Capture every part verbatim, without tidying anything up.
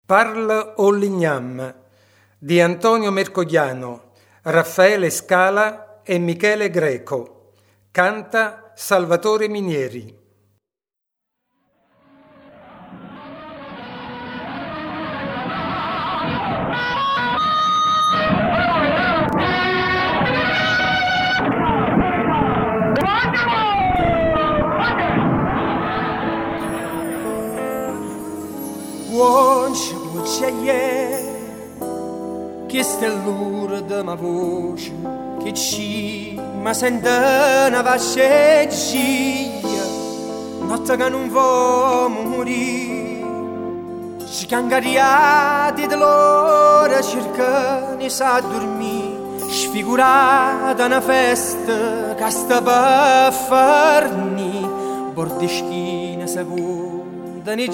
Parle o Lignam di Antonio Mercogliano, Raffaele Scala e Michele Greco. Canta Salvatore Minieri. Voce, voce è, questa è l'ora della mia voce, che ci ma sente una vasceggia, notte che non vuole morire, ci cangariati dell'ora cerca ne sa dormire, sfigurata una festa che sta per farni, bordeschina seconda ne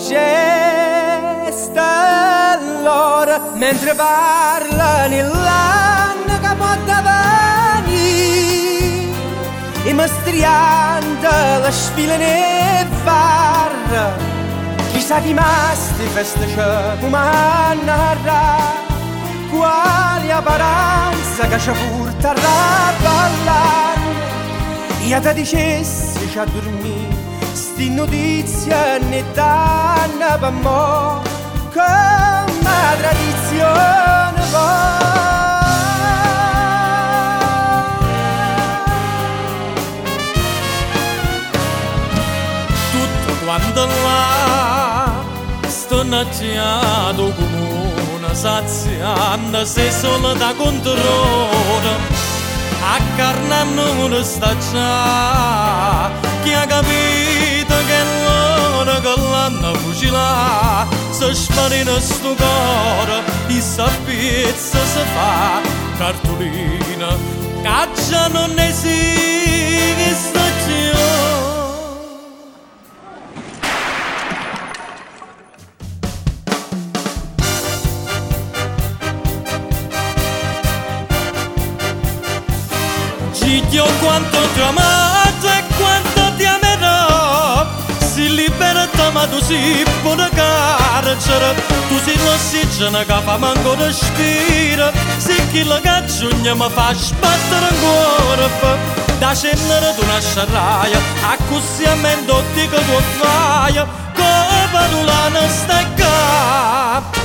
gesta allora, mentre parla nell'anno che può davanti, e mostriando la sfila ne varra, chissà chi masti festa come a narrare, quali apparenza che ci porta a ballare, e te dicessi ci a dormire, sti notizie ne danno per mo' come tradizione va. Tutto quanto là sto innacciato come una sazianda, se solo da controllo accarnando una staccia, chi ha capito che l'ora che l'hanno fucilato si sfarina sto cuore e sappiezza si fa cartolina che già non esiste più. Dio quanto ti ho amato e quanto ti amerò, si libertà ma tu si buona carcere, tu sei l'ossigeno che fa manco respira, sei chi la cacciugna mi fa sbattere ancora, da cenere tu una sciarraia, a così a me dotti che tu fai, come tu la non stai qua.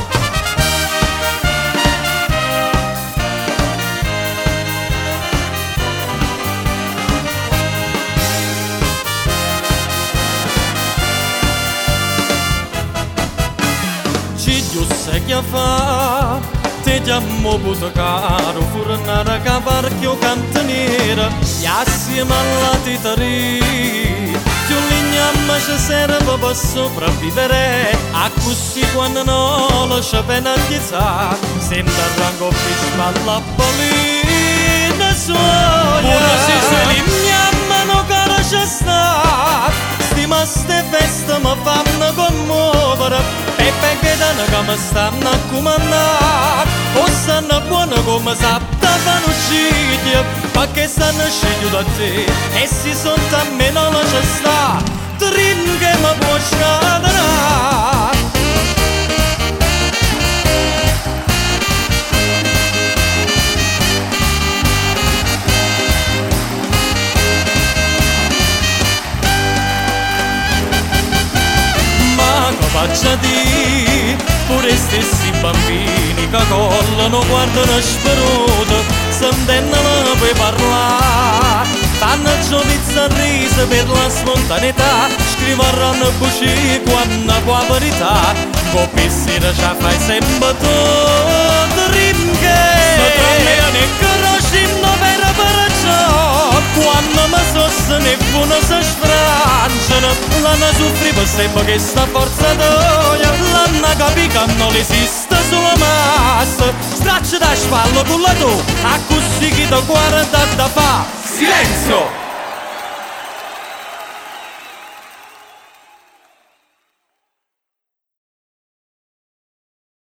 Io sai che fa, te ti amo puto caro, furnare cavarchio cantaniera, e assieme alla titari, ti un lignam ci serve per sopravvivere, a così quando non lascia penalizzare, sembra rango di spalla polina suoia. Pure se sei lignam non cara ci sta, stima ste feste mi fanno commuovere, Peppe che danno come stanno a comandare, o stanno buono come sapevano uccidere, perché stanno scegliendo da te, e si sono a me non la c'è sta, trin che mi può scatenare. Faccia di pure stessi bambini che collano, guardano sparuto, sentendono poi parlare, fanno giovizza a risa per la spontaneità, scriveranno buci quando qua verità, coppi sera ci fai sempre tutto rinché, se tra me e conosci non vera per ciò, quando mi sono ne buono si sfrangiano, l'hanno soffri per sempre che sta forza d'oia, l'hanno capito che non esiste solo massa, straccia da spalla con la tu, a così chi ti guarda da fa. Silenzio!